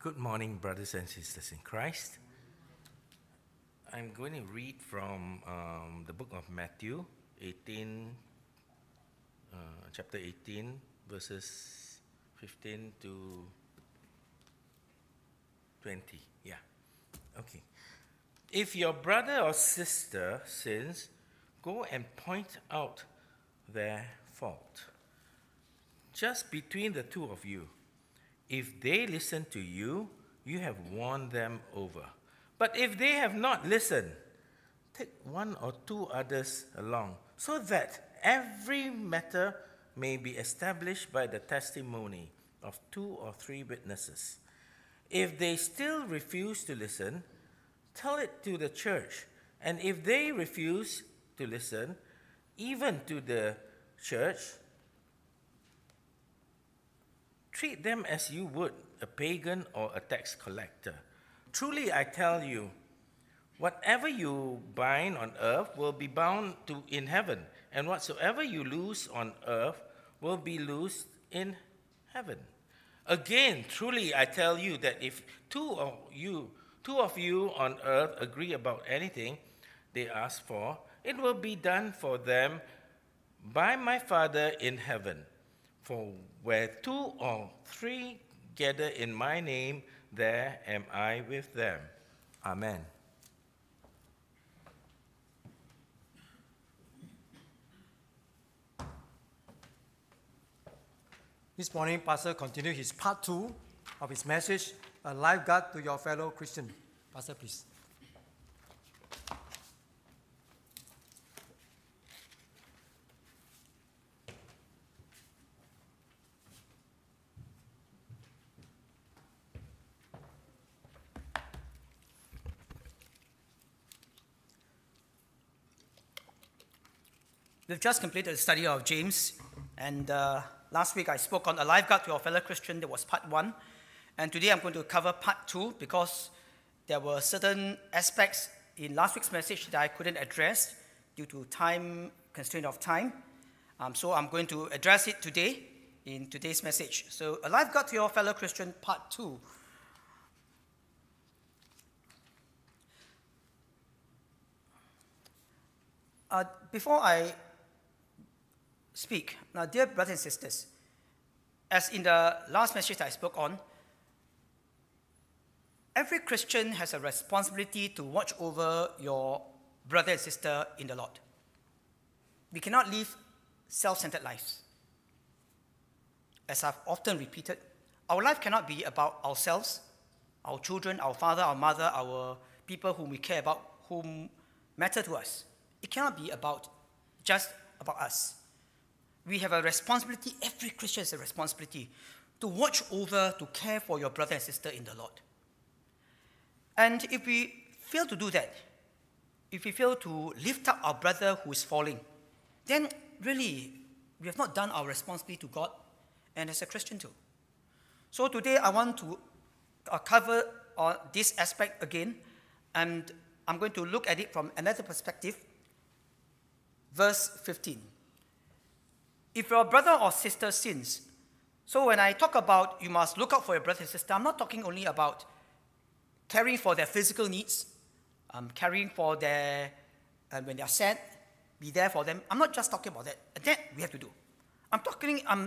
Good morning, brothers and sisters in Christ. I'm going to read from the book of Matthew 18, chapter 18, verses 15 to 20. Yeah, okay. If your brother or sister sins, go and point out their fault, just between the two of you. If they listen to you, you have won them over. But if they have not listened, take one or two others along, so that every matter may be established by the testimony of 2 or 3 witnesses. If they still refuse to listen, tell it to the church. And if they refuse to listen, even to the church, treat them as you would a pagan or a tax collector. Truly, I tell you, whatever you bind on earth will be bound to in heaven, and whatsoever you loose on earth will be loosed in heaven. Again, truly, I tell you that if two of you on earth agree about anything they ask for, it will be done for them by my Father in heaven. For where 2 or 3 gather in my name, there am I with them. Amen. This morning, Pastor continued his part 2 of his message, A Lifeguard to Your Fellow Christian. Pastor, please. We've just completed the study of James, and last week I spoke on a lifeguard to your fellow Christian. That was part 1, and today I'm going to cover part 2 because there were certain aspects in last week's message that I couldn't address due to constraint of time. So I'm going to address it today in today's message. So a lifeguard to your fellow Christian, part 2. Before I speak. Now, dear brothers and sisters, as in the last message I spoke on, every Christian has a responsibility to watch over your brother and sister in the Lord. We cannot live self-centered lives. As I've often repeated, our life cannot be about ourselves, our children, our father, our mother, our people whom we care about, whom matter to us. It cannot be just about us. We have a responsibility, every Christian has a responsibility to watch over, to care for your brother and sister in the Lord. And if we fail to do that, if we fail to lift up our brother who is falling, then really we have not done our responsibility to God and as a Christian too. So today I want to cover this aspect again, and I'm going to look at it from another perspective. Verse 15. If your brother or sister sins, so when I talk about you must look out for your brother and sister, I'm not talking only about caring for their physical needs, caring for their, when they are sad, be there for them. I'm not just talking about that. That we have to do. I'm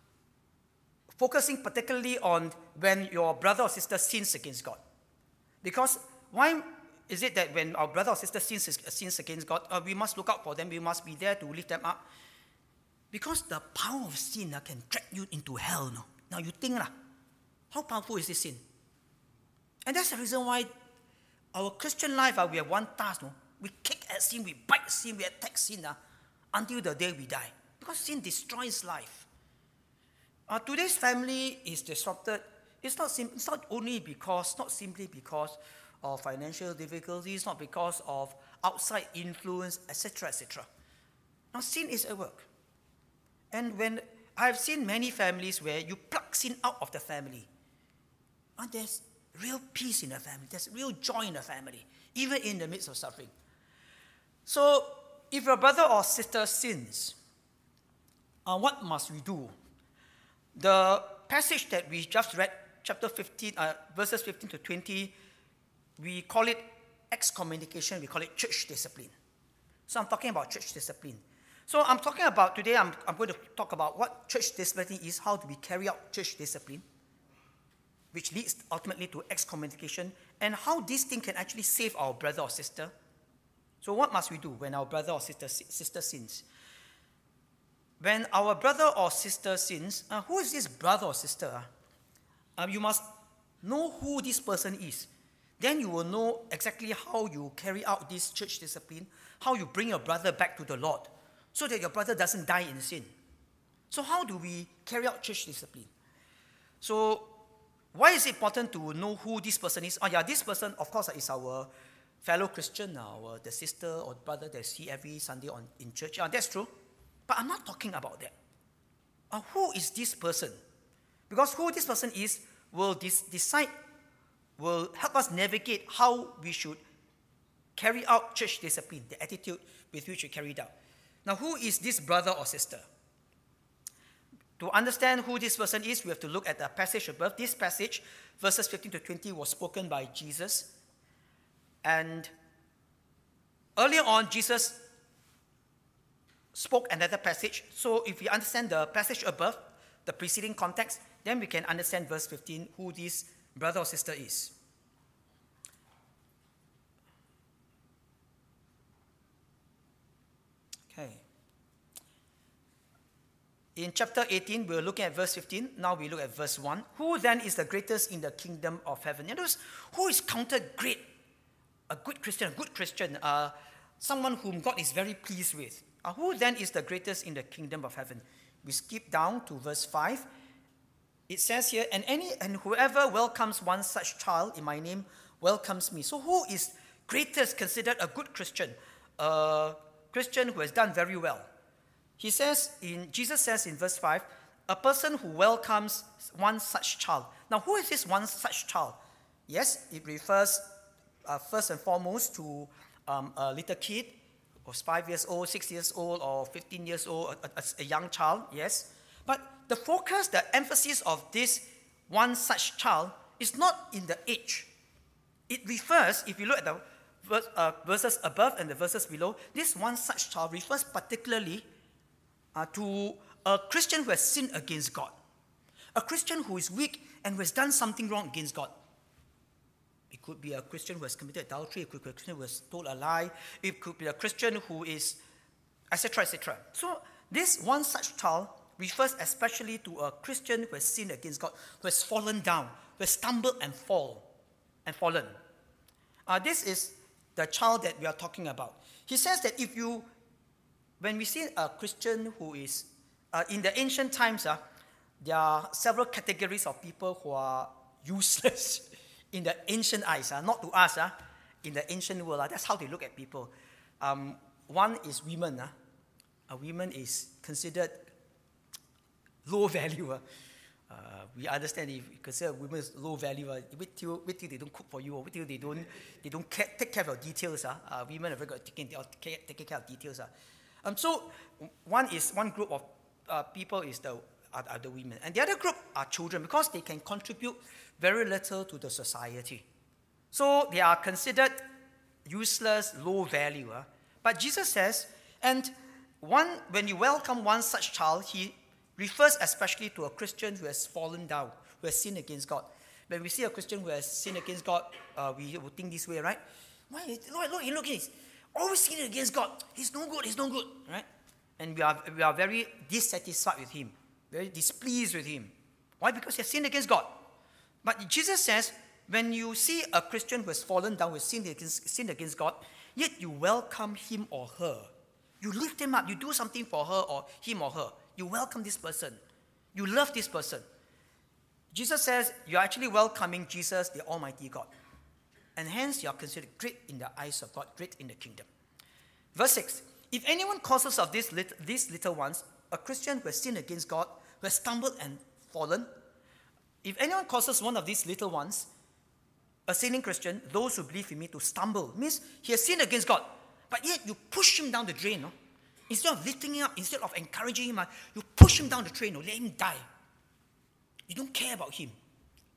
focusing particularly on when your brother or sister sins against God. Because why is it that when our brother or sister sins against God, we must look out for them, we must be there to lift them up? Because the power of sin can drag you into hell. No? Now you think, how powerful is this sin? And that's the reason why our Christian life, we have one task. No? We kick at sin, we bite sin, we attack sin until the day we die. Because sin destroys life. Today's family is disrupted. It's not simply because of financial difficulties, not because of outside influence, etc., etc. Now sin is at work. And when I've seen many families where you pluck sin out of the family, and there's real peace in the family, there's real joy in the family, even in the midst of suffering. So, if your brother or sister sins, what must we do? The passage that we just read chapter 15, verses 15 to 20, we call it excommunication, we call it church discipline. So I'm talking about church discipline. So I'm talking about, today I'm going to talk about what church discipline is, how do we carry out church discipline, which leads ultimately to excommunication, and how this thing can actually save our brother or sister. So what must we do when our brother or sister sins? When our brother or sister sins, who is this brother or sister? You must know who this person is. Then you will know exactly how you carry out this church discipline, how you bring your brother back to the Lord, so that your brother doesn't die in sin. So how do we carry out church discipline? So why is it important to know who this person is? This person, of course, is our fellow Christian, the sister or brother that I see every Sunday in church. That's true. But I'm not talking about that. Who is this person? Because who this person is will will help us navigate how we should carry out church discipline, the attitude with which we carry it out. Now, who is this brother or sister? To understand who this person is, we have to look at the passage above. This passage, verses 15 to 20, was spoken by Jesus. And earlier on, Jesus spoke another passage. So if we understand the passage above, the preceding context, then we can understand verse 15, who this brother or sister is. Okay. In chapter 18, we're looking at verse 15. Now we look at verse 1. Who then is the greatest in the kingdom of heaven? In other words, who is counted great? A good Christian, someone whom God is very pleased with. Who then is the greatest in the kingdom of heaven? We skip down to verse 5. It says here, and whoever welcomes one such child in my name welcomes me. So who is greatest considered a good Christian? A Christian who has done very well. Jesus says in verse 5, a person who welcomes one such child. Now, who is this one such child? Yes, it refers first and foremost to a little kid, or 5 years old, 6 years old, or 15 years old, a young child, yes. But the focus, the emphasis of this one such child is not in the age. It refers, if you look at the verses above and the verses below, this one such child refers particularly to a Christian who has sinned against God. A Christian who is weak and who has done something wrong against God. It could be a Christian who has committed adultery. It could be a Christian who has told a lie. It could be a Christian who is, etc., etc. So this one such child refers especially to a Christian who has sinned against God, who has fallen down, who has stumbled and fallen. This is the child that we are talking about. He says that when we see a Christian who is, in the ancient times, there are several categories of people who are useless in the ancient eyes, not to us, in the ancient world. That's how they look at people. One is women. A woman is considered low value. We understand if you consider women as low value, wait till they don't cook for you, or wait till they don't take care of your details. Women are very good at taking care of details. So one group of people is the women, and the other group are children, because they can contribute very little to the society. So they are considered useless, low value. But Jesus says, and when you welcome one such child, he refers especially to a Christian who has fallen down, who has sinned against God. When we see a Christian who has sinned against God, we will think this way, right? Why? Look at this. Always sinning against God. He's no good, right? And we are very dissatisfied with him, very displeased with him. Why? Because he has sinned against God. But Jesus says, when you see a Christian who has fallen down, who has sinned against God, yet you welcome him or her. You lift him up. You do something for her or him or her. You welcome this person. You love this person. Jesus says you're actually welcoming Jesus, the Almighty God. And hence you are considered great in the eyes of God, great in the kingdom. Verse 6, if anyone causes of these little ones, a Christian who has sinned against God, who has stumbled and fallen, if anyone causes one of these little ones, a sinning Christian, those who believe in me, to stumble, means he has sinned against God, but yet you push him down the drain, no? Instead of lifting him up, instead of encouraging him, you push him down the drain, let him die. You don't care about him.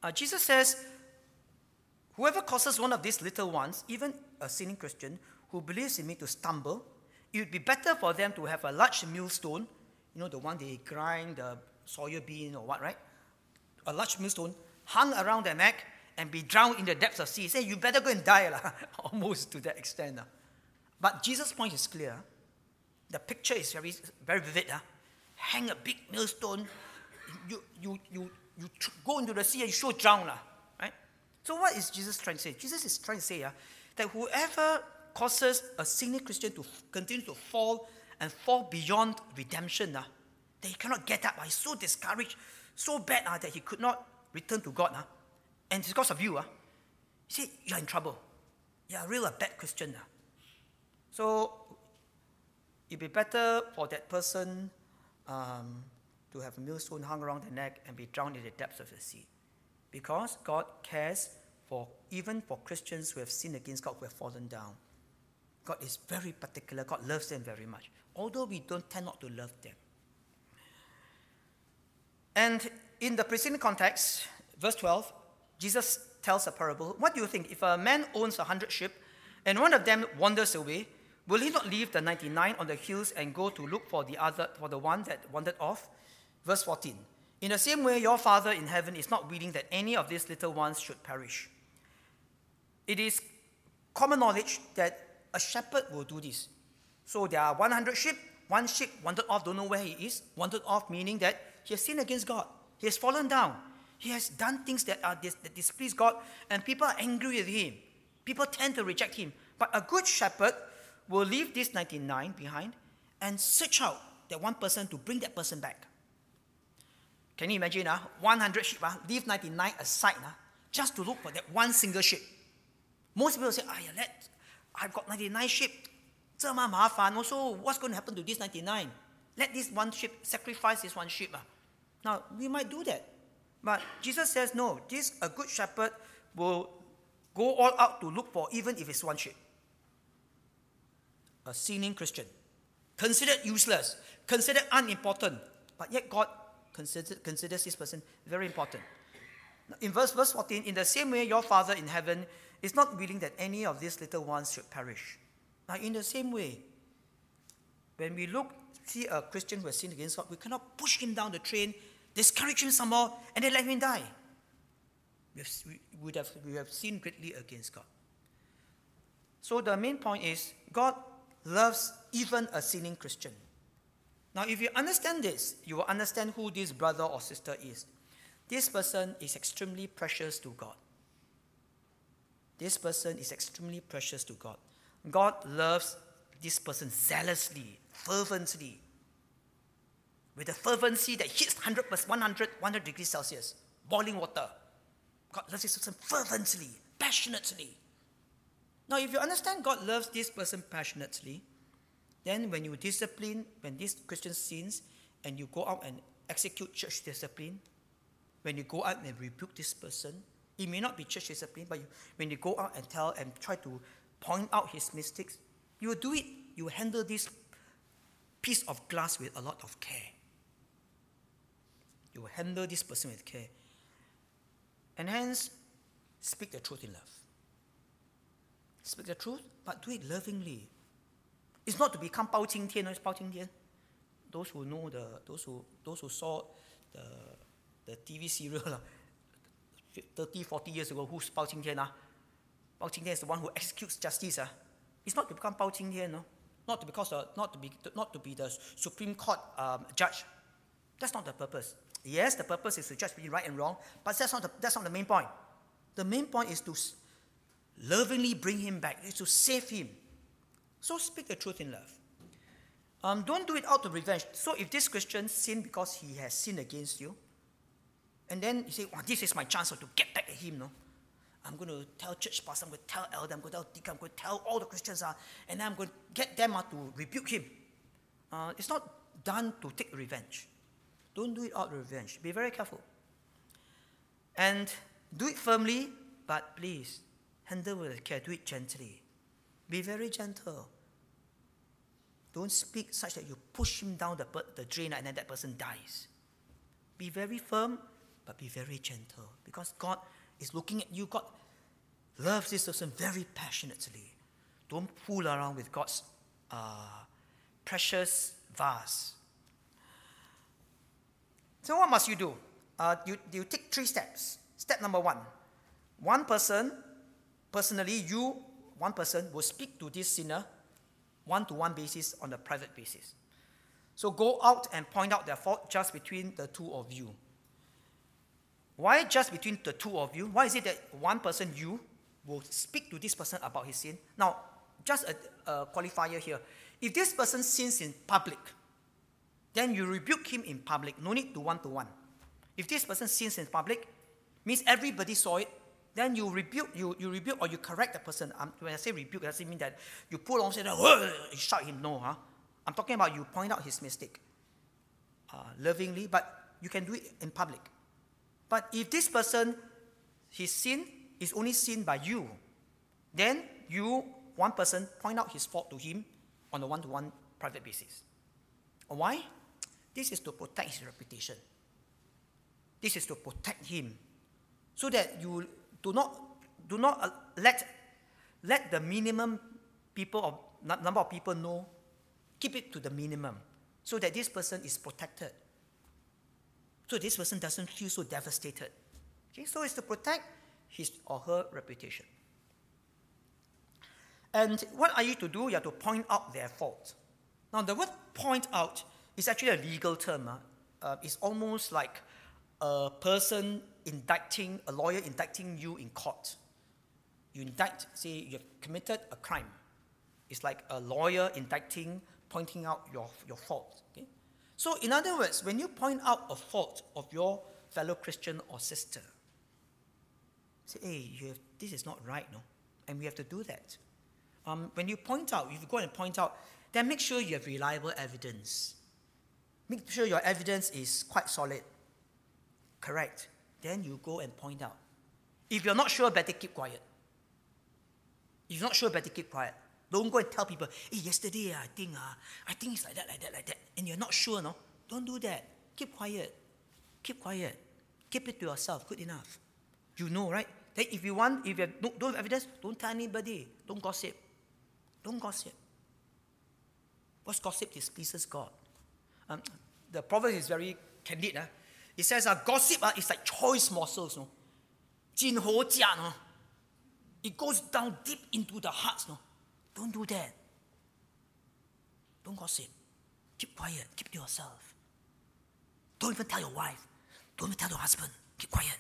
Jesus says, whoever causes one of these little ones, even a sinning Christian who believes in me, to stumble, it would be better for them to have a large millstone, the one they grind the soya bean or what, right? A large millstone hung around their neck and be drowned in the depths of sea. Say, you better go and die, almost to that extent. But Jesus' point is clear. The picture is very, very vivid. Hang a big millstone, you go into the sea and you sure drown, right? So what is Jesus trying to say? Jesus is trying to say that whoever causes a sinning Christian to continue to fall and fall beyond redemption, that he cannot get up, he's so discouraged, so bad that he could not return to God, and it's because of you, you see, you're in trouble. You're a real bad Christian. So it'd be better for that person to have a millstone hung around their neck and be drowned in the depths of the sea. Because God cares even for Christians who have sinned against God, who have fallen down. God is very particular. God loves them very much, although we don't tend not to love them. And in the preceding context, verse 12, Jesus tells a parable. What do you think? If a man owns 100 sheep and one of them wanders away, will he not leave the 99 on the hills and go to look for the one that wandered off? Verse 14. In the same way, your Father in heaven is not willing that any of these little ones should perish. It is common knowledge that a shepherd will do this. So there are 100 sheep. One sheep wandered off, don't know where he is. Wandered off meaning that he has sinned against God. He has fallen down. He has done things that displease God, and people are angry with him. People tend to reject him. But a good shepherd will leave this 99 behind and search out that one person to bring that person back. Can you imagine 100 sheep, leave 99 aside just to look for that one single sheep? Most people say, I've got 99 sheep. 这么麻烦, also what's going to happen to this 99? Let this one sheep, sacrifice this one sheep. Now, we might do that. But Jesus says, no, a good shepherd will go all out to look for, even if it's one sheep. A sinning Christian, considered useless, considered unimportant, but yet God considers this person very important. In verse 14, in the same way your Father in heaven is not willing that any of these little ones should perish. Now, in the same way, when we see a Christian who has sinned against God, we cannot push him down the train, discourage him some more, and then let him die. We have sinned greatly against God. So the main point is, God loves even a sinning Christian. Now, if you understand this, you will understand who this brother or sister is. This person is extremely precious to God. This person is extremely precious to God. God loves this person zealously, fervently, with a fervency that hits 100 degrees Celsius, boiling water. God loves this person fervently, passionately. Now, if you understand God loves this person passionately, then when you discipline, when this Christian sins, and you go out and execute church discipline, when you go out and rebuke this person, it may not be church discipline, but when you go out and tell and try to point out his mistakes, you will do it. You will handle this piece of glass with a lot of care. You will handle this person with care. And hence, speak the truth in love. Speak the truth, but do it lovingly. It's not to become 包青天, it's 包青天. Those who know those who saw the TV serial 30, 40 years ago, who's 包青天? 包青天 is the one who executes justice. It's not to become 包青天, no? Not to be the Supreme Court judge. That's not the purpose. Yes, the purpose is to judge between right and wrong, but that's not the main point. The main point is to lovingly bring him back, is to save him. So speak the truth in love. Don't do it out of revenge. So if this Christian sinned because he has sinned against you, and then you say, this is my chance to get back at him, no? I'm going to tell church pastor, I'm going to tell elder, I'm going to tell deacon, I'm going to tell all the Christians, and then I'm going to get them to rebuke him. It's not done to take revenge. Don't do it out of revenge. Be very careful. And do it firmly, but please, handle with care. Do it gently. Be very gentle. Don't speak such that you push him down the drain and then that person dies. Be very firm, but be very gentle, because God is looking at you. God loves this person very passionately. Don't fool around with God's precious vase. So what must you do? You take 3 steps. Step number 1. One person will speak to this sinner one-to-one basis on a private basis. So go out and point out their fault just between the two of you. Why just between the two of you? Why is it that one person, you, will speak to this person about his sin? Now, just a qualifier here. If this person sins in public, then you rebuke him in public. No need to one-to-one. If this person sins in public, means everybody saw it, then you rebuke or you correct the person. When I say rebuke, it doesn't mean that you pull on and say, you shout him. No, huh? I'm talking about you point out his mistake lovingly, but you can do it in public. But if this person, his sin is only seen by you, then you, one person, point out his fault to him on a one-to-one private basis. Why? This is to protect his reputation. This is to protect him, so that you do not let the minimum people or number of people know. Keep it to the minimum, so that this person is protected. So this person doesn't feel so devastated. Okay, so it's to protect his or her reputation. And what are you to do? You have to point out their fault. Now, the word point out is actually a legal term. It's almost like a lawyer indicting you in court. You indict, say you have committed a crime. It's like a lawyer indicting, pointing out your fault. Okay? So in other words, when you point out a fault of your fellow Christian or sister, say, hey, this is not right, no? And we have to do that. When you point out, if you go and point out, then make sure you have reliable evidence. Make sure your evidence is quite solid. Correct. Then you go and point out. If you're not sure, better keep quiet. If you're not sure, better keep quiet. Don't go and tell people, hey, yesterday I think it's like that. And you're not sure, no? Don't do that. Keep quiet. Keep quiet. Keep it to yourself. Good enough. You know, right? That if you don't have evidence, don't tell anybody. Don't gossip. Don't gossip. Because gossip displeases God. The proverb is very candid. It says gossip is like choice morsels. No? 煎好價, no? It goes down deep into the hearts. No? Don't do that. Don't gossip. Keep quiet. Keep to yourself. Don't even tell your wife. Don't even tell your husband. Keep quiet.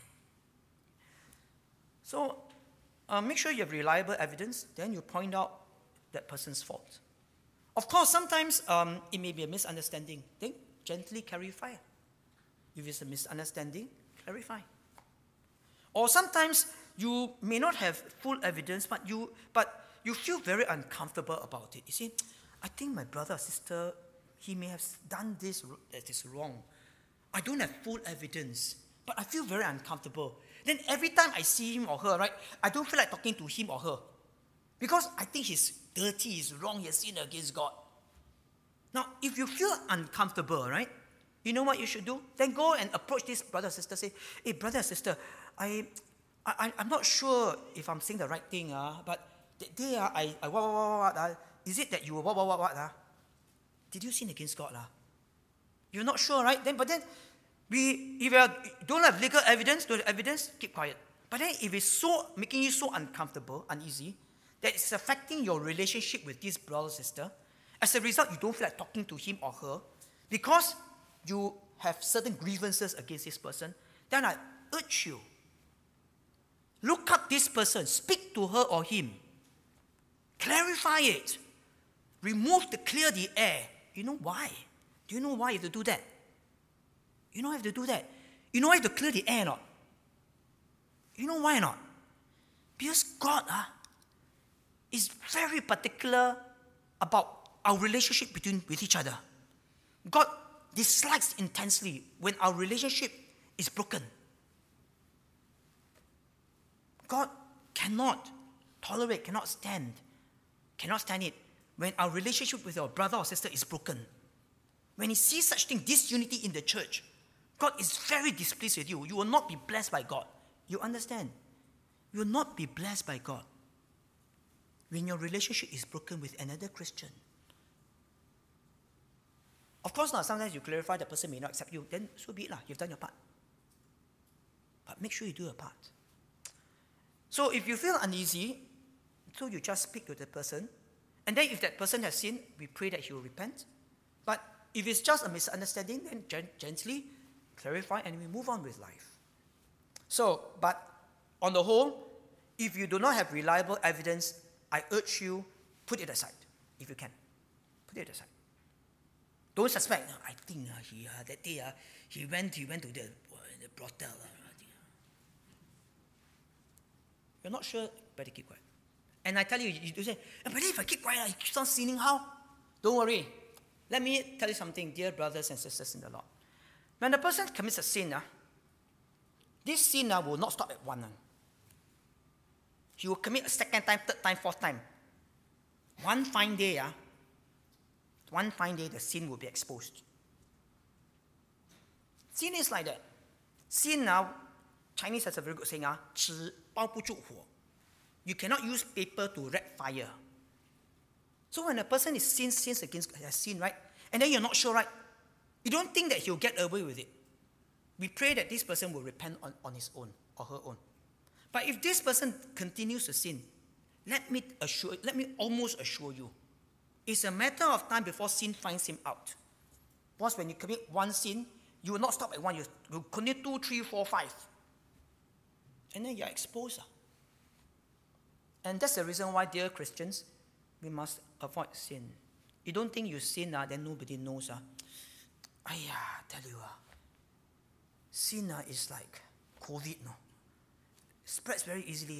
So make sure you have reliable evidence. Then you point out that person's fault. Of course, sometimes it may be a misunderstanding. Then gently clarify. If it's a misunderstanding, clarify. Or sometimes you may not have full evidence, but you feel very uncomfortable about it. You see, I think my brother or sister, he may have done this that is wrong. I don't have full evidence, but I feel very uncomfortable. Then every time I see him or her, right, I don't feel like talking to him or her. Because I think he's dirty, he's wrong, he has sinned against God. Now, if you feel uncomfortable, right, you know what you should do? Then go and approach this brother or sister, say, hey, brother or sister, I'm not sure if I'm saying the right thing, but that day, is it that you were Did you sin against God? You're not sure, right? But then, if you don't have legal evidence, keep quiet. But then if it's so making you so uncomfortable, uneasy, that it's affecting your relationship with this brother or sister, as a result, you don't feel like talking to him or her, because you have certain grievances against this person, then I urge you, look up this person, speak to her or him, clarify it, clear the air. You know why? Do you know why you have to do that? You know why you have to do that? You know why you have to clear the air or not? You know why not? Because God is very particular about our relationship with each other. God dislikes intensely when our relationship is broken. God cannot tolerate, cannot stand it when our relationship with our brother or sister is broken. When he sees such thing, disunity in the church, God is very displeased with you. You will not be blessed by God. You understand? You will not be blessed by God when your relationship is broken with another Christian. Of course, now sometimes you clarify the person may not accept you, then so be it. You've done your part. But make sure you do your part. So if you feel uneasy, so you just speak to the person. And then if that person has sinned, we pray that he will repent. But if it's just a misunderstanding, then gently clarify and we move on with life. So, but on the whole, if you do not have reliable evidence, I urge you, put it aside, if you can. Put it aside. Don't suspect. I think that day he went to the brothel. You're not sure, better keep quiet. And I tell you, you say, but if I keep quiet, he keeps on sinning, how? Don't worry. Let me tell you something, dear brothers and sisters in the Lord. When the person commits a sin, this sin will not stop at one. He will commit a second time, third time, fourth time. One fine day, the sin will be exposed. Sin is like that. Sin now, Chinese has a very good saying, 纸包不住火. You cannot use paper to wrap fire. So when a person sins against sin, right? And then you're not sure, right? You don't think that he'll get away with it. We pray that this person will repent on his own or her own. But if this person continues to sin, let me almost assure you, it's a matter of time before sin finds him out. Because when you commit one sin, you will not stop at one. You commit 2, 3, 4, 5. And then you're exposed. And that's the reason why, dear Christians, we must avoid sin. You don't think you sin, then nobody knows. I tell you, sin is like COVID, no? It spreads very easily.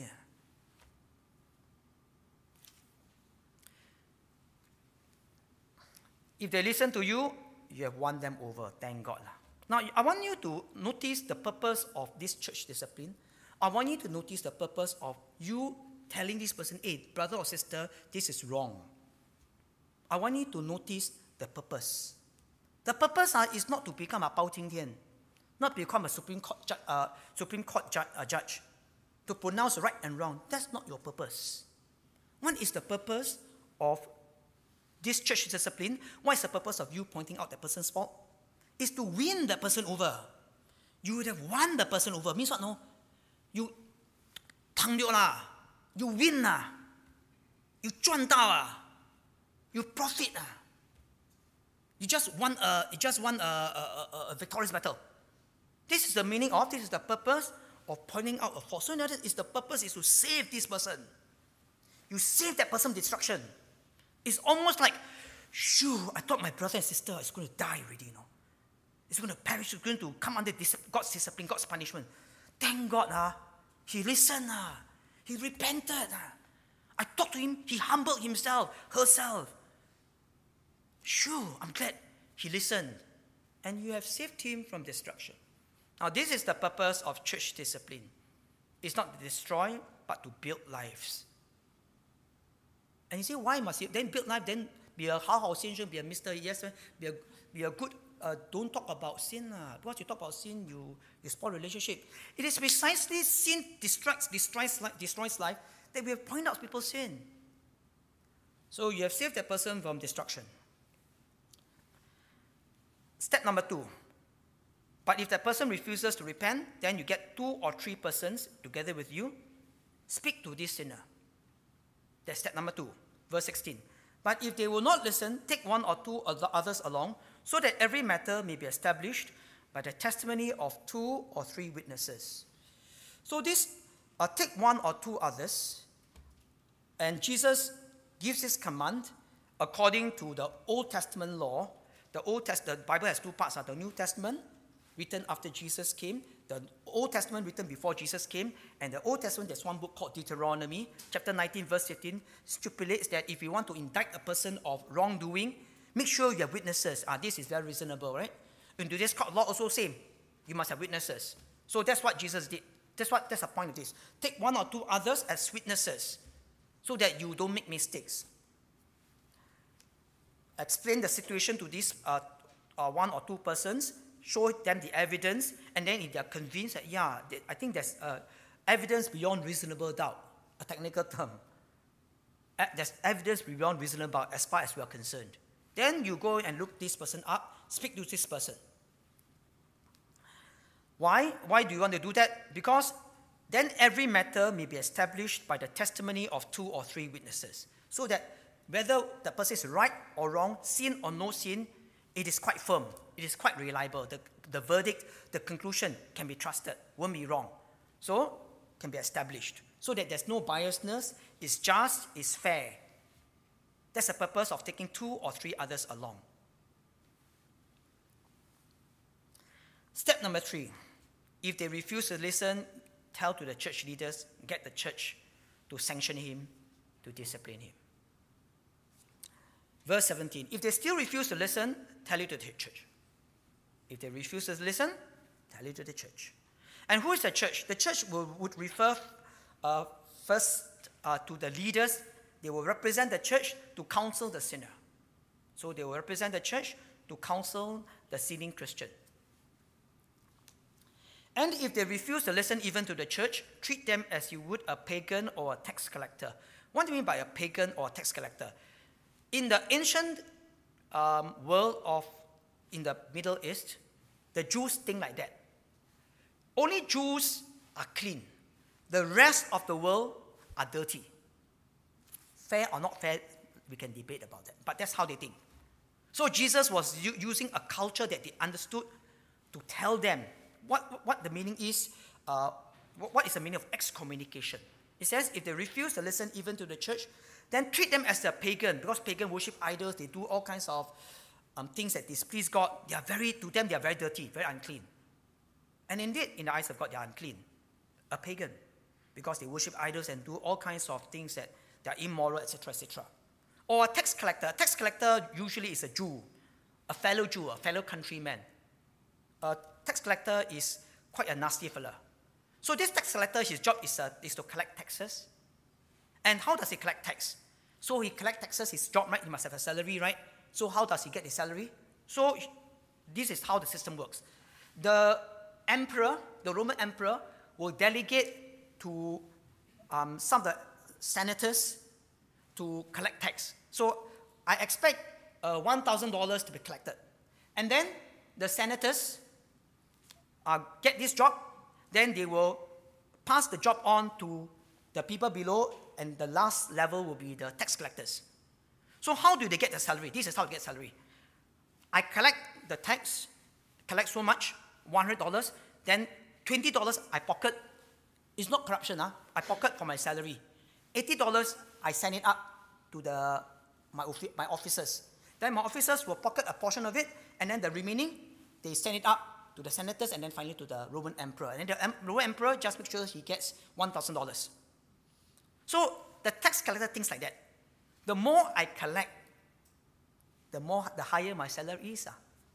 If they listen to you, you have won them over, thank God. Now, I want you to notice the purpose of this church discipline. I want you to notice the purpose of you telling this person, hey, brother or sister, this is wrong. I want you to notice the purpose. The purpose is not to become a Bao Ting Tian, not to become a Supreme Court judge, to pronounce right and wrong. That's not your purpose. What is the purpose of this church discipline? What is the purpose of you pointing out that person's fault? It's to win that person over. You would have won the person over. Means what? No? You 赢了啦, you win 啦, you 赚到啊, you profit 啊. You just won a victorious battle. This is the meaning of, this is the purpose of pointing out a fault. So in other words, the purpose is to save this person. You save that person from destruction. It's almost like, shoo, I thought my brother and sister is going to die already, you know. It's going to perish, it's going to come under God's discipline, God's punishment. Thank God, he listened, he repented. I talked to him, he humbled himself, herself. Shoo, I'm glad he listened. And you have saved him from destruction. Now, this is the purpose of church discipline. It's not to destroy, but to build lives. And you say, why must you then build life? Then be a 好好先生, be a Mr. Yes, be a good, don't talk about sin. Because you talk about sin, you spoil relationship. It is precisely sin destroys life that we have pointed out people's sin. So you have saved that person from destruction. Step number 2. But if that person refuses to repent, then you get 2 or 3 persons together with you. Speak to this sinner. That's step number 2, verse 16. But if they will not listen, take 1 or 2 others along, so that every matter may be established by the testimony of 2 or 3 witnesses. So this, take 1 or 2 others, and Jesus gives this command according to the Old Testament law. The Bible has 2 parts. The New Testament, written after Jesus came, the Old Testament written before Jesus came, and the Old Testament, there's one book called Deuteronomy, chapter 19, verse 15, stipulates that if you want to indict a person of wrongdoing, make sure you have witnesses. This is very reasonable, right? In today's court law also same. You must have witnesses. So that's what Jesus did. That's the point of this. Take 1 or 2 others as witnesses, so that you don't make mistakes. Explain the situation to these 1 or 2 persons. show them the evidence, and then if they are convinced that, I think there's evidence beyond reasonable doubt, a technical term. There's evidence beyond reasonable doubt as far as we are concerned. Then you go and look this person up, speak to this person. Why? Why do you want to do that? Because then every matter may be established by the testimony of 2 or 3 witnesses. So that whether the person is right or wrong, sin or no sin, it is quite firm. It is quite reliable. The verdict, the conclusion can be trusted, won't be wrong. So, can be established. So that there's no biasness, it's just, it's fair. That's the purpose of taking 2 or 3 others along. Step number 3. If they refuse to listen, tell to the church leaders, get the church to sanction him, to discipline him. Verse 17. If they still refuse to listen, tell it to the church. If they refuse to listen, tell it to the church. And who is the church? The church would refer first to the leaders. They will represent the church to counsel the sinner. So they will represent the church to counsel the sinning Christian. And if they refuse to listen even to the church, treat them as you would a pagan or a tax collector. What do you mean by a pagan or a tax collector? In the ancient world in the Middle East, the Jews think like that. Only Jews are clean. The rest of the world are dirty. Fair or not fair, we can debate about that. But that's how they think. So Jesus was using a culture that they understood to tell them what the meaning is, what is the meaning of excommunication. It says if they refuse to listen even to the church, then treat them as a pagan, because pagan worship idols, they do all kinds of things that displease God. To them, they are very dirty, very unclean. And indeed, in the eyes of God, they are unclean. A pagan, because they worship idols and do all kinds of things that they are immoral, etc., etc. Or a tax collector. A tax collector usually is a Jew, a fellow countryman. A tax collector is quite a nasty fella. So this tax collector, his job is to collect taxes. And how does he collect tax? So he collects taxes, his job, right? He must have a salary, right? So how does he get his salary? So this is how the system works. The emperor, the Roman emperor, will delegate to some of the senators to collect tax. So I expect $1,000 to be collected. And then the senators get this job, then they will pass the job on to the people below, and the last level will be the tax collectors. So how do they get the salary? This is how they get salary. I collect the tax, collect so much, $100, then $20 I pocket. It's not corruption, I pocket for my salary. $80 I send it up to my officers. Then my officers will pocket a portion of it, and then the remaining, they send it up to the senators, and then finally to the Roman emperor. And then the Roman emperor just makes sure he gets $1,000. So the tax collector thinks like that. The more I collect, the higher my salary is.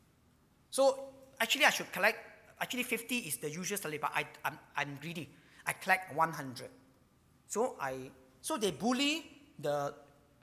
So actually I should collect, 50 is the usual salary, but I'm greedy. I collect 100. So they bully the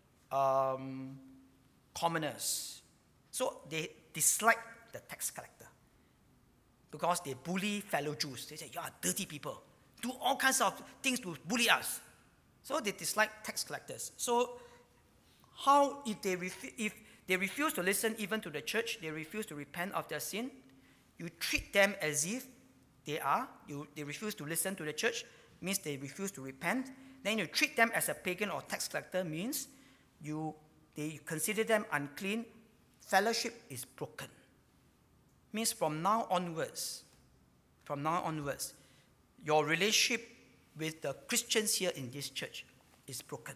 commoners. So they dislike the tax collector because they bully fellow Jews. They say, you are dirty people. Do all kinds of things to bully us. So they dislike tax collectors. So if they refuse to listen even to the church, they refuse to repent of their sin, you treat them as if they refuse to listen to the church, means they refuse to repent. Then you treat them as a pagan or tax collector, means they consider them unclean. Fellowship is broken. Means from now onwards, your relationship with the Christians here in this church is broken.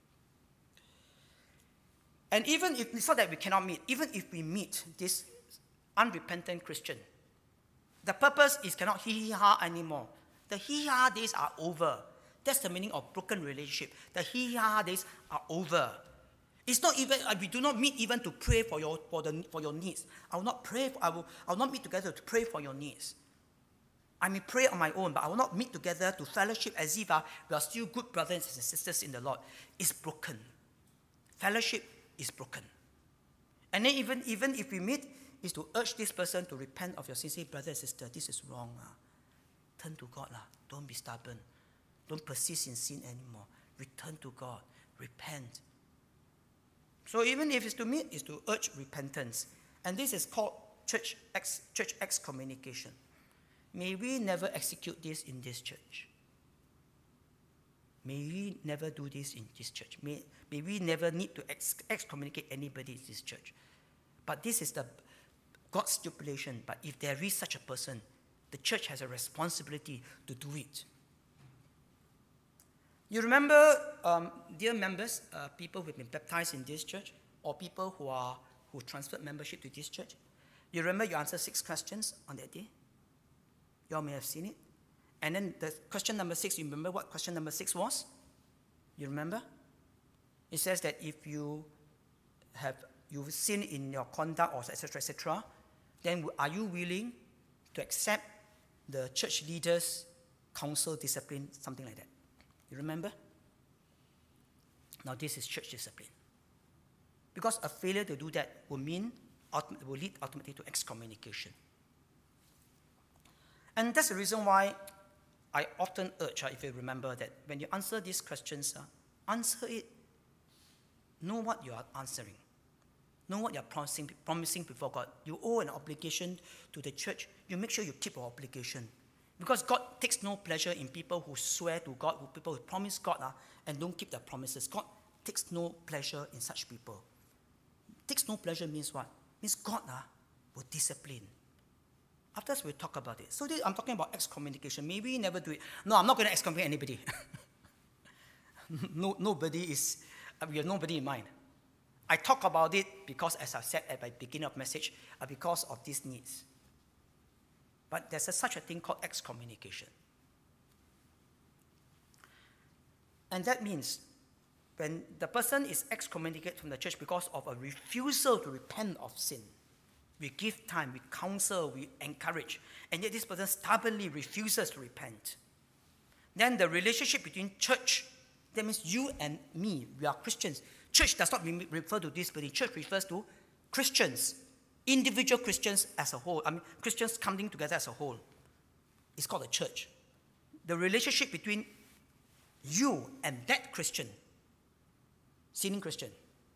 And even if it's not that we cannot meet, even if we meet this unrepentant Christian, the purpose is cannot hee-ha anymore. The hee-ha days are over. That's the meaning of broken relationship. The hee-ha days are over. It's not even, we do not meet even to pray for your needs. I will not meet together to pray for your needs. I may pray on my own, but I will not meet together to fellowship as if we are still good brothers and sisters in the Lord. It's broken. Fellowship is broken. And then even if we meet, is to urge this person to repent of your sins. Say, brother and sister, this is wrong. Turn to God. Don't be stubborn. Don't persist in sin anymore. Return to God. Repent. So even if it's to me, it's to urge repentance. And this is called church excommunication. May we never execute this in this church. May we never do this in this church. May we never need to excommunicate anybody in this church. But this is the God's stipulation. But if there is such a person, the church has a responsibility to do it. You remember, dear members, people who have been baptized in this church, or people who transferred membership to this church? You remember you answered 6 questions on that day? You all may have seen it. And then the question number 6, you remember what question number 6 was? You remember? It says that if you've sinned in your conduct, or etc., then are you willing to accept the church leaders' counsel discipline, something like that? You remember? Now this is church discipline. Because a failure to do that will lead ultimately to excommunication. And that's the reason why I often urge, if you remember, that when you answer these questions, answer it. Know what you are answering. Know what you are promising before God. You owe an obligation to the church. You make sure you keep your obligation. Because God takes no pleasure in people who swear to God, people who promise God and don't keep their promises. God takes no pleasure in such people. Takes no pleasure means what? Means God will discipline. After this, we'll talk about it. So I'm talking about excommunication. Maybe we never do it. No, I'm not going to excommunicate anybody. We have nobody in mind. I talk about it because, as I said at the beginning of message, because of these needs. But there's such a thing called excommunication. And that means when the person is excommunicated from the church because of a refusal to repent of sin, we give time, we counsel, we encourage, and yet this person stubbornly refuses to repent. Then the relationship between church, that means you and me, we are Christians. Church does not refer to this, but church refers to Christians, individual Christians as a whole. Christians coming together as a whole. It's called a church. The relationship between you and that Christian, sinning Christian,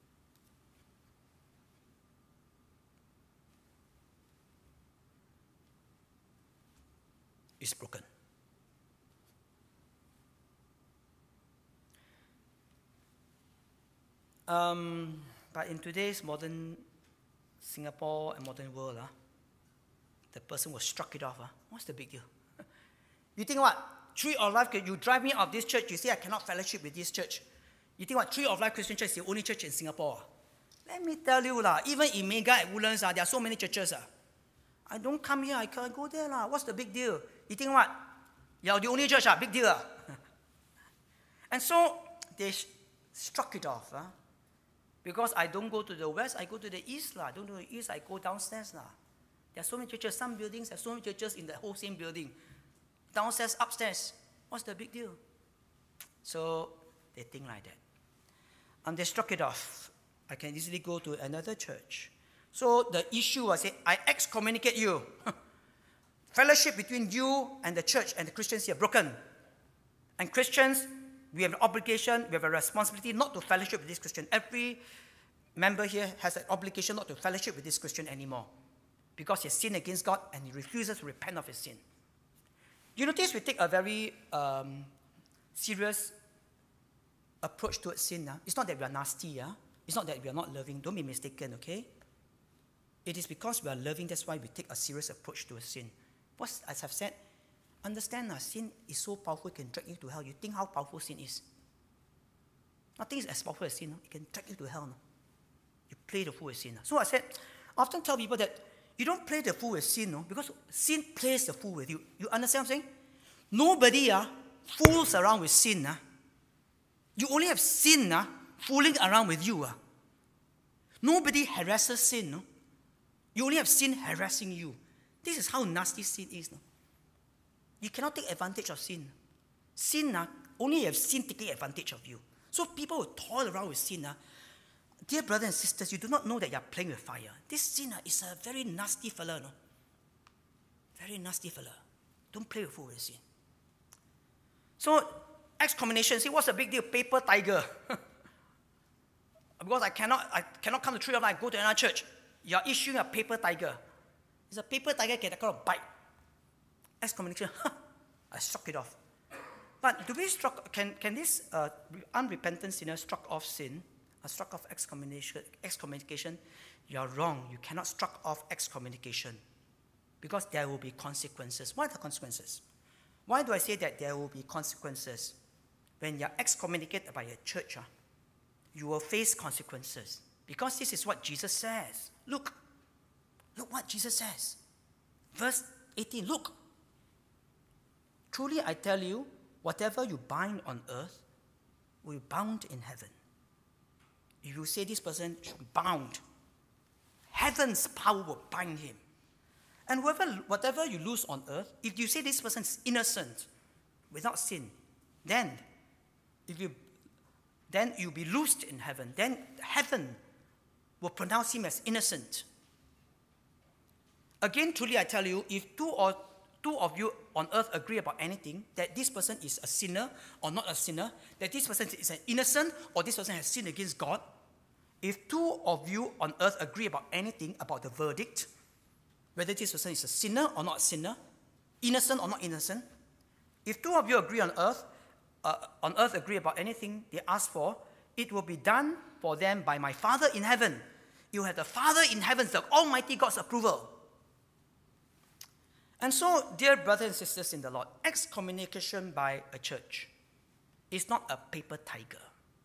is broken. But in today's modern Singapore and modern world, the person was struck it off. What's the big deal? You think what? Tree of Life, you drive me out of this church, you say I cannot fellowship with this church. You think what? Tree of Life Christian Church is the only church in Singapore. Let me tell you, even in Mega at Woodlands, there are so many churches. I don't come here, I can't go there. What's the big deal? You think what? You're the only church, big deal. And so they struck it off. Because I don't go to the west, I go to the east. I don't go to the east, I go downstairs. There are so many churches, some buildings, there are so many churches in the whole same building. Downstairs, upstairs. What's the big deal? So they think like that. And they struck it off. I can easily go to another church. So the issue was, I excommunicate you. Fellowship between you and the church and the Christians here broken. And Christians, we have an obligation, we have a responsibility not to fellowship with this Christian. Every member here has an obligation not to fellowship with this Christian anymore. Because he has sinned against God and he refuses to repent of his sin. You notice we take a very serious approach towards sin. It's not that we are nasty. It's not that we are not loving. Don't be mistaken, okay? It is because we are loving, that's why we take a serious approach towards sin. As I've said, understand sin is so powerful, it can drag you to hell. You think how powerful sin is. Nothing is as powerful as sin. It can drag you to hell. You play the fool with sin. So I often tell people that you don't play the fool with sin, because sin plays the fool with you. You understand what I'm saying? Nobody fools around with sin. You only have sin fooling around with you. Nobody harasses sin. No? You only have sin harassing you. This is how nasty sin is. No? You cannot take advantage of sin. Sin, only have sin taking advantage of you. So people who toil around with sin, dear brothers and sisters, you do not know that you are playing with fire. This sinner is a very nasty fella, no? Very nasty fella. Don't play with food with sin. So, excommunication, see, what's the big deal? Paper tiger. Because I cannot come to Tree of Life, go to another church. You are issuing a paper tiger. It's a paper tiger can kind of bite. Excommunication, I struck it off. But do we can this unrepentant sinner struck off sin, struck off excommunication? You are wrong. You cannot struck off excommunication because there will be consequences. What are the consequences? Why do I say that there will be consequences? When you are excommunicated by a church, you will face consequences because this is what Jesus says. Look what Jesus says. Verse 18, look. Truly I tell you, whatever you bind on earth will be bound in heaven. If you say this person should be bound, heaven's power will bind him. And whatever you lose on earth, if you say this person is innocent, without sin, then you'll be loosed in heaven. Then heaven will pronounce him as innocent. Again, truly I tell you, if two of you on earth agree about anything, that this person is a sinner or not a sinner, that this person is an innocent or this person has sinned against God, if two of you on earth agree about anything about the verdict, whether this person is a sinner or not a sinner, innocent or not innocent, if two of you agree on earth agree about anything they ask for, it will be done for them by my Father in heaven. You have the Father in heaven, the Almighty God's approval. And so, dear brothers and sisters in the Lord, excommunication by a church is not a paper tiger.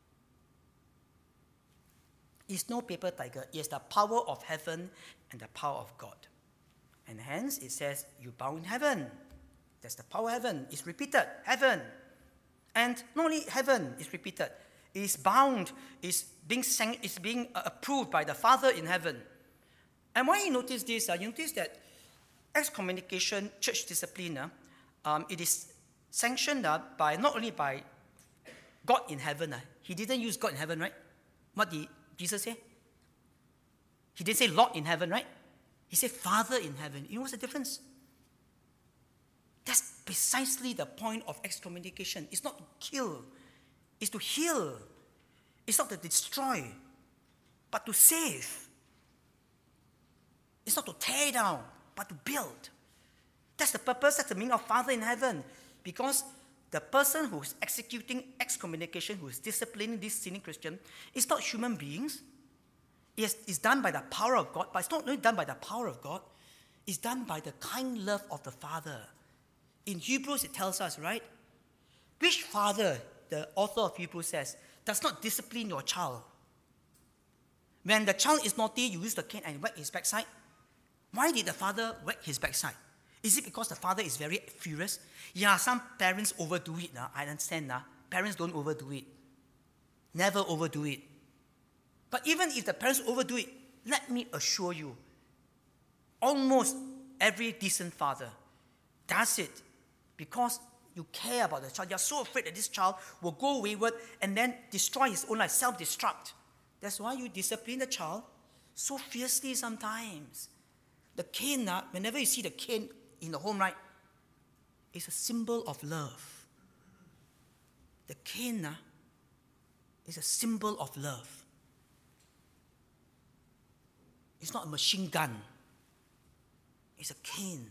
It's no paper tiger. It is the power of heaven and the power of God. And hence, it says, you bow in heaven. That's the power of heaven. It's repeated, heaven. And not only heaven is repeated, it is bound, is being approved by the Father in heaven. And why you notice this? You notice that excommunication, church discipline, it is sanctioned by not only by God in heaven. He didn't use God in heaven, right? What did Jesus say? He didn't say Lord in heaven, right? He said Father in heaven. You know what's the difference? That's precisely the point of excommunication. It's not to kill. It's to heal. It's not to destroy, but to save. It's not to tear down, but to build. That's the purpose, that's the meaning of Father in heaven. Because the person who is executing excommunication, who is disciplining this sinning Christian, is not human beings. It's done by the power of God, but it's not only done by the power of God, it's done by the kind love of the Father. In Hebrews, it tells us, right? Which father, the author of Hebrews says, does not discipline your child? When the child is naughty, you use the cane and whack his backside. Why did the father whack his backside? Is it because the father is very furious? Yeah, some parents overdo it. I understand. Parents don't overdo it. Never overdo it. But even if the parents overdo it, let me assure you, almost every decent father does it because you care about the child. You're so afraid that this child will go wayward and then destroy his own life, self-destruct. That's why you discipline the child so fiercely sometimes. The cane, whenever you see the cane in the home, right, it's a symbol of love. The cane is a symbol of love. It's not a machine gun. It's a cane.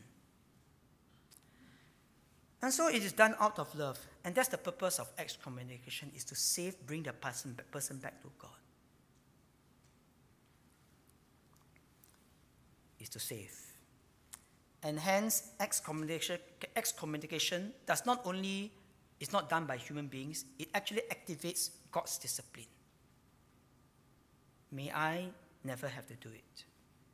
And so it is done out of love. And that's the purpose of excommunication, is to bring the person back to God. Is to save. And hence, excommunication is not done by human beings, it actually activates God's discipline. May I never have to do it.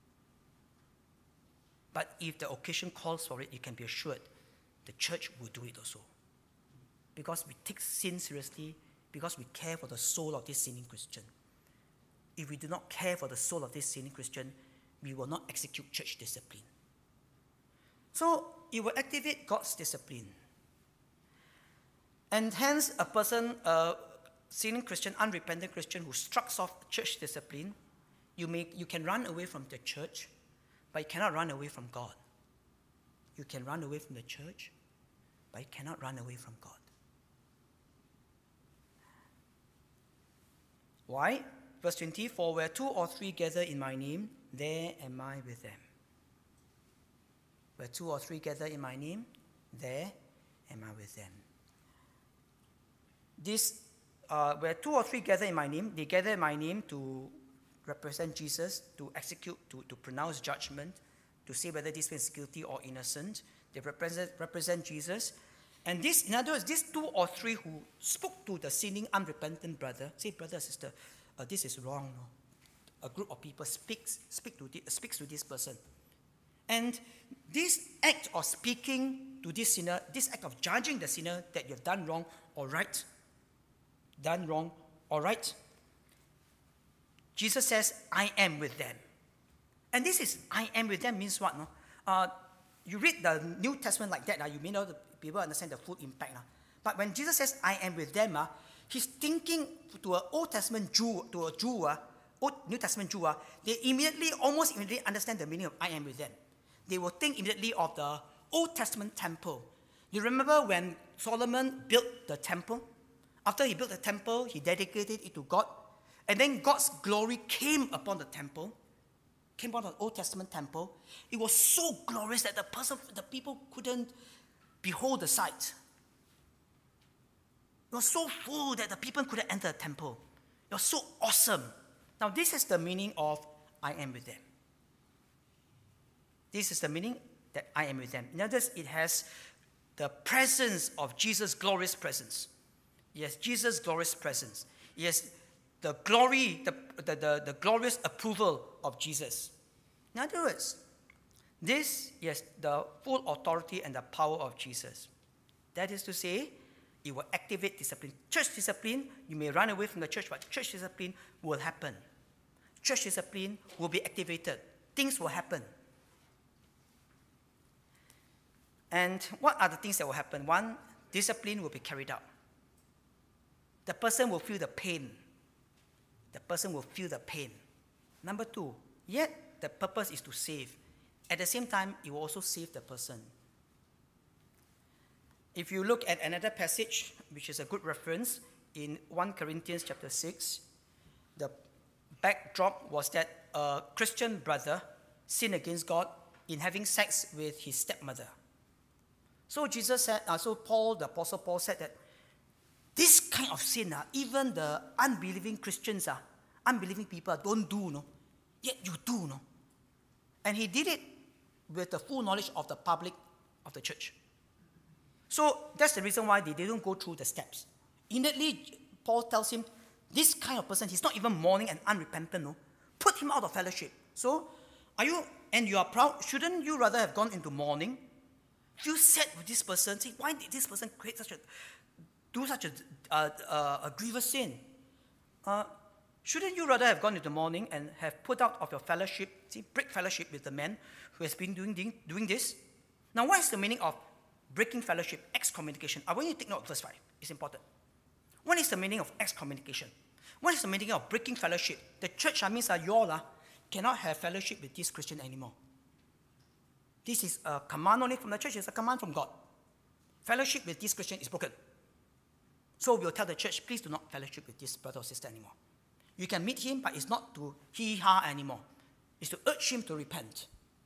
But if the occasion calls for it, you can be assured the church will do it also. Because we take sin seriously, because we care for the soul of this sinning Christian. If we do not care for the soul of this sinning Christian, we will not execute church discipline. So it will activate God's discipline. And hence a person, sinning Christian, unrepentant Christian who struts off church discipline, you can run away from the church, but you cannot run away from God. You can run away from the church, but you cannot run away from God. Why? Verse 20, for where 2 or 3 gather in my name, there am I with them. Where 2 or 3 gather in my name, there am I with them. This, where 2 or 3 gather in my name, they gather in my name to represent Jesus, to execute, to pronounce judgment, to say whether this person is guilty or innocent. They represent Jesus. And this, in other words, these 2 or 3 who spoke to the sinning, unrepentant brother, say, brother or sister, this is wrong. No? A group of people speaks to this person. And this act of speaking to this sinner, this act of judging the sinner that you have done wrong or right, Jesus says, I am with them. And this is, I am with them means what? No? You read the New Testament like that, you may know the people understand the full impact. But when Jesus says, I am with them, he's thinking to an Old Testament Jew, New Testament Jew, they almost immediately understand the meaning of I am with them. They will think immediately of the Old Testament temple. You remember when Solomon built the temple? After he built the temple, he dedicated it to God. And then God's glory came upon the temple, came upon the Old Testament temple. It was so glorious that the people couldn't behold the sight. It was so full that the people couldn't enter the temple. It was so awesome. Now, this is the meaning of I am with them. This is the meaning that I am with them. In other words, it has the presence of Jesus' glorious presence. Yes, Jesus' glorious presence. Yes, the glory, the glorious approval of Jesus. In other words, this, yes, the full authority and the power of Jesus. That is to say, it will activate discipline. Church discipline, you may run away from the church, but church discipline will happen. Church discipline will be activated. Things will happen. And what are the things that will happen? One, discipline will be carried out. The person will feel the pain. The person will feel the pain. Number 2, yet the purpose is to save. At the same time, it will also save the person. If you look at another passage, which is a good reference, in 1 Corinthians chapter 6, the backdrop was that a Christian brother sinned against God in having sex with his stepmother. So Jesus said, Paul, the Apostle Paul said that this kind of sin, even the unbelieving Christians, unbelieving people don't do, no? Yet you do, no? And he did it with the full knowledge of the public of the church. So that's the reason why they didn't go through the steps. Immediately, Paul tells him, this kind of person, he's not even mourning and unrepentant, no? Put him out of fellowship. So, you are proud, shouldn't you rather have gone into mourning? Feel sad with this person, say, why did this person do such a grievous sin? Shouldn't you rather have gone into mourning and have put out of your fellowship, break fellowship with the man who has been doing this? Now, what is the meaning of breaking fellowship, excommunication? I want you to take note of verse 5. It's important. What is the meaning of excommunication? What is the meaning of breaking fellowship? The church, means that you all cannot have fellowship with this Christian anymore. This is a command only from the church. It's a command from God. Fellowship with this Christian is broken. So we'll tell the church, please do not fellowship with this brother or sister anymore. You can meet him, but it's not to hee-ha anymore. It's to urge him to repent.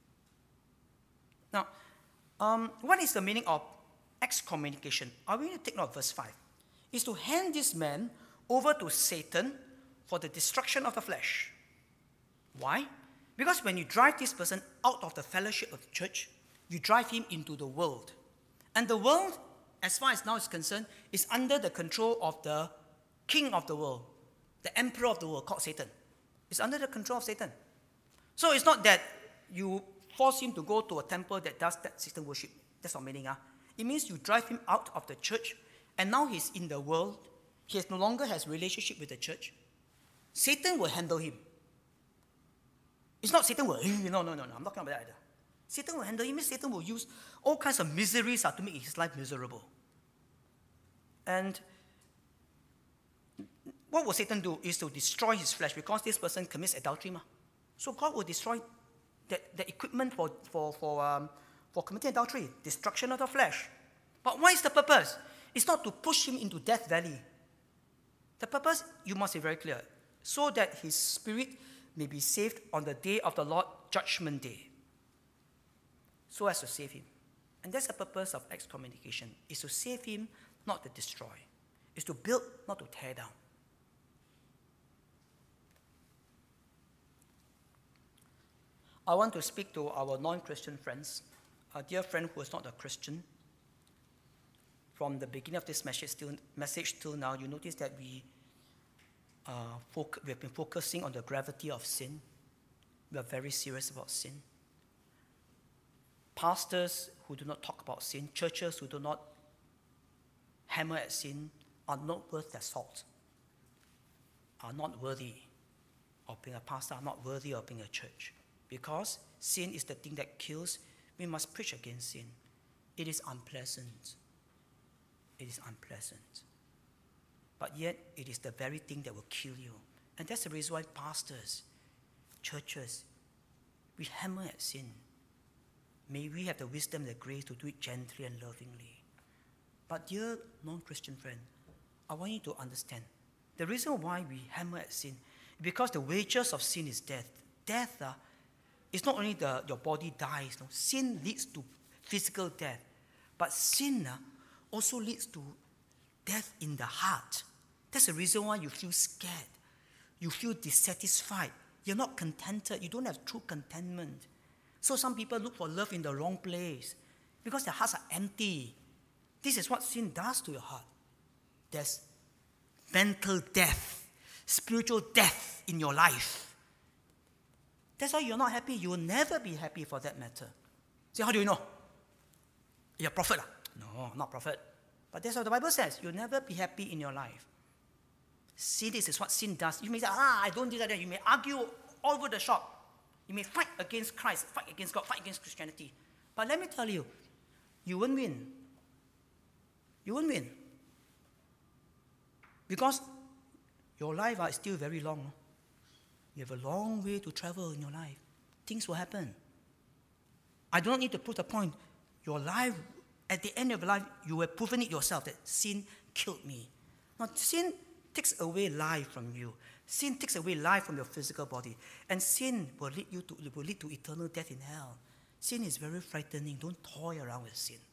Now, what is the meaning of excommunication? I want you to take note of verse 5. It's to hand this man over to Satan for the destruction of the flesh. Why? Because when you drive this person out of the fellowship of the church, you drive him into the world. And the world, as far as now is concerned, is under the control of the king of the world, the emperor of the world, called Satan. It's under the control of Satan. So it's not that you force him to go to a temple that does that Satan worship. That's not meaning. It means you drive him out of the church, and now he's in the world. He no longer has relationship with the church. Satan will handle him. It's not Satan will, no, I'm not talking about that either. Satan will handle him. Satan will use all kinds of miseries to make his life miserable. And what will Satan do is to destroy his flesh because this person commits adultery. So God will destroy the equipment for committing adultery, destruction of the flesh. But what is the purpose? It's not to push him into death valley. The purpose, you must be very clear, so that his spirit may be saved on the day of the Lord, judgment day, so as to save him. And that's the purpose of excommunication, is to save him, not to destroy. It's to build, not to tear down. I want to speak to our non-Christian friends, a dear friend who is not a Christian. From the beginning of this message till now, you notice that we have been focusing on the gravity of sin. We are very serious about sin. Pastors who do not talk about sin, churches who do not hammer at sin, are not worth their salt, are not worthy of being a pastor, are not worthy of being a church. Because sin is the thing that kills, we must preach against sin. It is unpleasant. It is unpleasant. But yet, it is the very thing that will kill you. And that's the reason why pastors, churches, we hammer at sin. May we have the wisdom and the grace to do it gently and lovingly. But dear non-Christian friend, I want you to understand, the reason why we hammer at sin is because the wages of sin is death. Death is not only your body dies. No? Sin leads to physical death. But sin also leads to death in the heart. That's the reason why you feel scared. You feel dissatisfied. You're not contented. You don't have true contentment. So some people look for love in the wrong place because their hearts are empty. This is what sin does to your heart. There's mental death, spiritual death in your life. That's why you're not happy. You will never be happy for that matter. So how do you know? You're a prophet? No, not prophet. But that's what the Bible says. You'll never be happy in your life. See, this is what sin does. You may say, I don't do that. You may argue all over the shop. You may fight against Christ, fight against God, fight against Christianity. But let me tell you, you won't win. You won't win. Because your life is still very long. You have a long way to travel in your life. Things will happen. I don't need to prove the point. Your life, at the end of your life, you have proven it yourself that sin killed me. Now, sin takes away life from you. Sin takes away life from your physical body. And sin will lead to eternal death in hell. Sin is very frightening. Don't toy around with sin.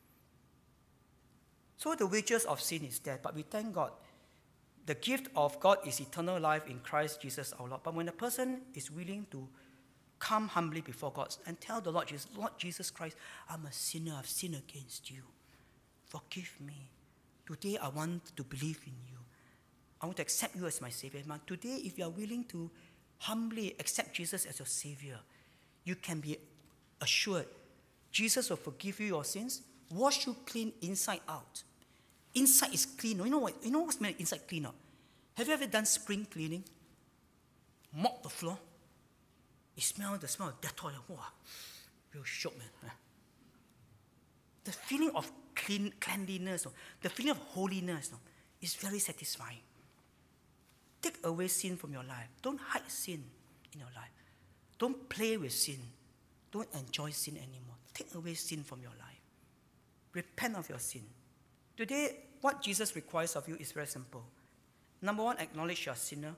So the wages of sin is death, but we thank God. The gift of God is eternal life in Christ Jesus our Lord. But when a person is willing to come humbly before God and tell the Lord Jesus Christ, I'm a sinner, I've sinned against you. Forgive me. Today I want to believe in you. I want to accept you as my Savior. Today, if you are willing to humbly accept Jesus as your Savior, you can be assured Jesus will forgive you your sins, wash you clean inside out. Inside is clean. You know what's meant inside clean? Have you ever done spring cleaning? Mop the floor. You smell the smell of Dettol. Wow, real shock, man. The feeling of cleanliness, the feeling of holiness is very satisfying. Take away sin from your life. Don't hide sin in your life. Don't play with sin. Don't enjoy sin anymore. Take away sin from your life. Repent of your sin. Today, what Jesus requires of you is very simple. Number one, acknowledge you're a sinner.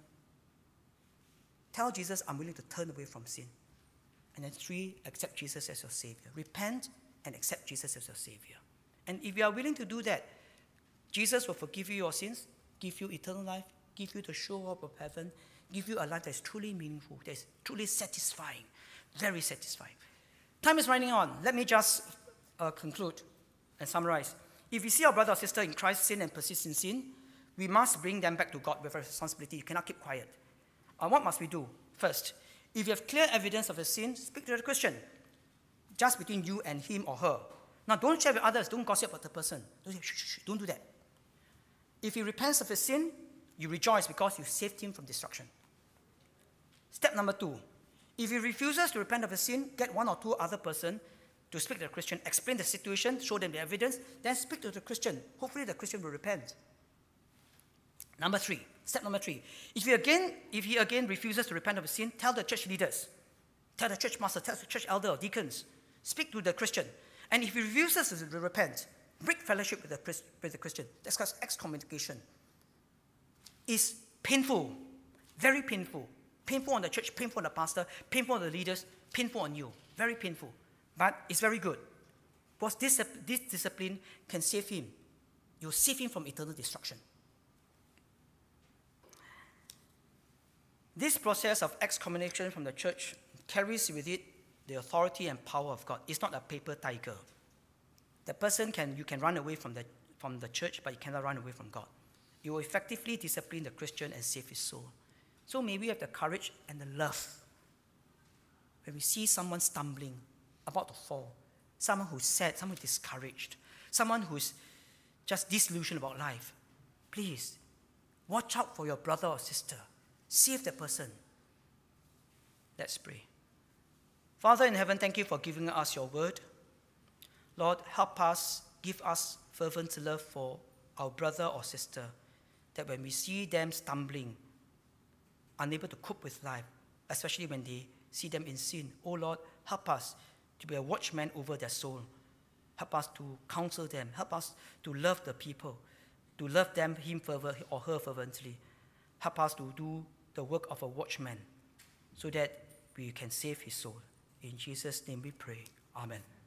Tell Jesus, I'm willing to turn away from sin. And then 3, accept Jesus as your Savior. Repent and accept Jesus as your Savior. And if you are willing to do that, Jesus will forgive you your sins, give you eternal life, give you the sure hope of heaven, give you a life that is truly meaningful, that is truly satisfying, very satisfying. Time is running on. Let me just conclude and summarize. If we see our brother or sister in Christ sin and persist in sin, we must bring them back to God with a responsibility. You cannot keep quiet. What must we do? First, if you have clear evidence of a sin, speak to the Christian, just between you and him or her. Now, don't share with others. Don't gossip about the person. Don't say, shh, don't do that. If he repents of his sin, you rejoice because you saved him from destruction. Step number 2, if he refuses to repent of his sin, get 1 or 2 other person to speak to the Christian, explain the situation, show them the evidence, then speak to the Christian. Hopefully the Christian will repent. Step number 3. If he again refuses to repent of his sin, tell the church leaders, tell the church master, tell the church elder or deacons, speak to the Christian. And if he refuses to repent, break fellowship with the Christian. That's called excommunication. It's painful, very painful. Painful on the church, painful on the pastor, painful on the leaders, painful on you. Very painful. But it's very good. Because this discipline can save him. You'll save him from eternal destruction. This process of excommunication from the church carries with it the authority and power of God. It's not a paper tiger. The person you can run away from the church, but you cannot run away from God. You will effectively discipline the Christian and save his soul. So may we have the courage and the love when we see someone stumbling, about to fall, someone who's sad, someone who's discouraged, someone who's just disillusioned about life. Please, watch out for your brother or sister. Save the person. Let's pray. Father in heaven, thank you for giving us your word. Lord, help us, give us fervent love for our brother or sister, that when we see them stumbling, unable to cope with life, especially when they see them in sin, oh Lord, help us to be a watchman over their soul. Help us to counsel them. Help us to love the people, to love them, him or her fervently. Help us to do the work of a watchman so that we can save his soul. In Jesus' name we pray. Amen.